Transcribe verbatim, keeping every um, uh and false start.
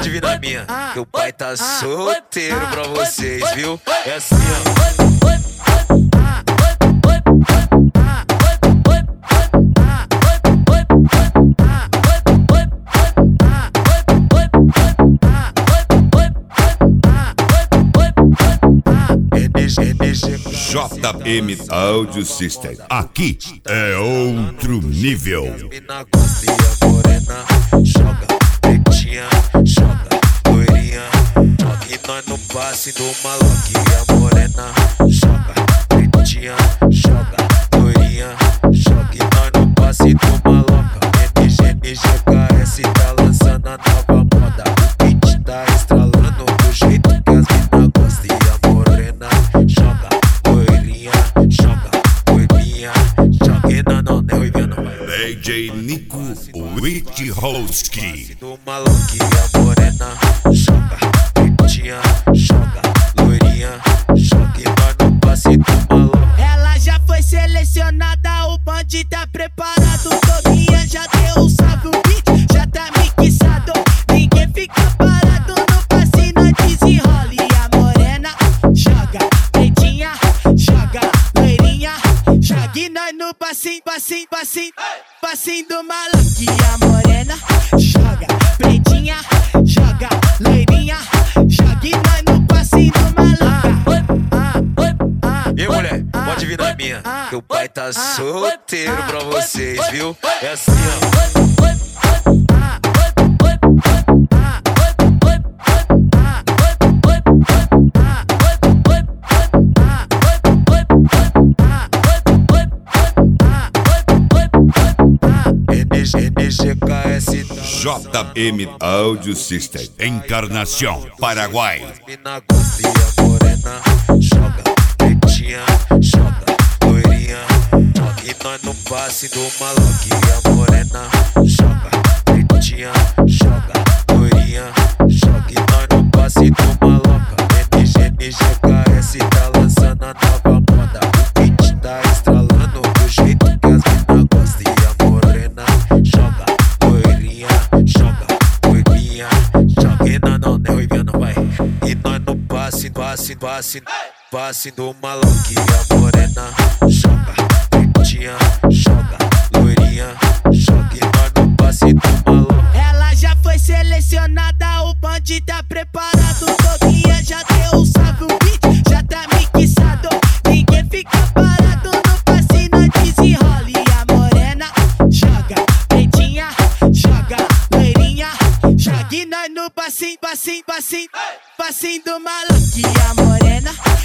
pode vir na minha, que o pai tá solteiro pra vocês, viu? É assim, ó. J M Audio System. Aqui é outro nível. Mina gosta e a morena joga, pretinha, joga, loirinha, joga. E nós no passe do maloque. E a morena joga, pretinha, joga, loirinha, joga. E nós no passe do maloca. M G M G K S tá lançando a nova moda. O beat tá estralando do jeito que as mina gostam. E a morena joga, loirinha, joga, loirinha, joga. E nós não é vendo, vai. D J Nico Witchowski. Do maloque. E a morena joga, pretinha, joga, loirinha, joga. E nós no passe do maloque. Ela já foi selecionada, o bonde tá preparado. Todinha já deu um salve, o beat já tá mixado. Ninguém fica parado no passe, nós desenrola. E a morena joga, pretinha, joga, loirinha, joga. E nós no passinho, passinho, passinho, passinho do maluco. E a morena joga, pretinha, joga, loirinha, joga. E nós no passinho do maluco. E mulher, pode vir na minha, que o pai tá solteiro pra vocês, viu? É assim, ó. M G K S J M Audio System. Encarnação, Paraguai. Mina gosta e a morena joga, pretinha, joga, loirinha, joga. E nós no passe do maloque. E a morena joga, pretinha, joga, loirinha, joga. E nós no passe do maloca. M G M G K S tá lançando a nova moda. O beat tá estralando do jeito que as mina gostam. E a morena joga, loirinha, joga, loirinha, joga. E nós não é vendo, vai. E nós no passe, passe, passe, passe do maloque. E a morena joga, pretinha, joga, loirinha, joga. E nós no passe do maloque. Ela já foi selecionada, o bonde tá preparado. Todinha já deu um salve, o beat já tá mixado. Ninguém fica parado no passe, nós desenrola. E a morena joga, pretinha, joga, loirinha, joga. E nós no passinho, passinho, passinho, passinho do maluco. E a morena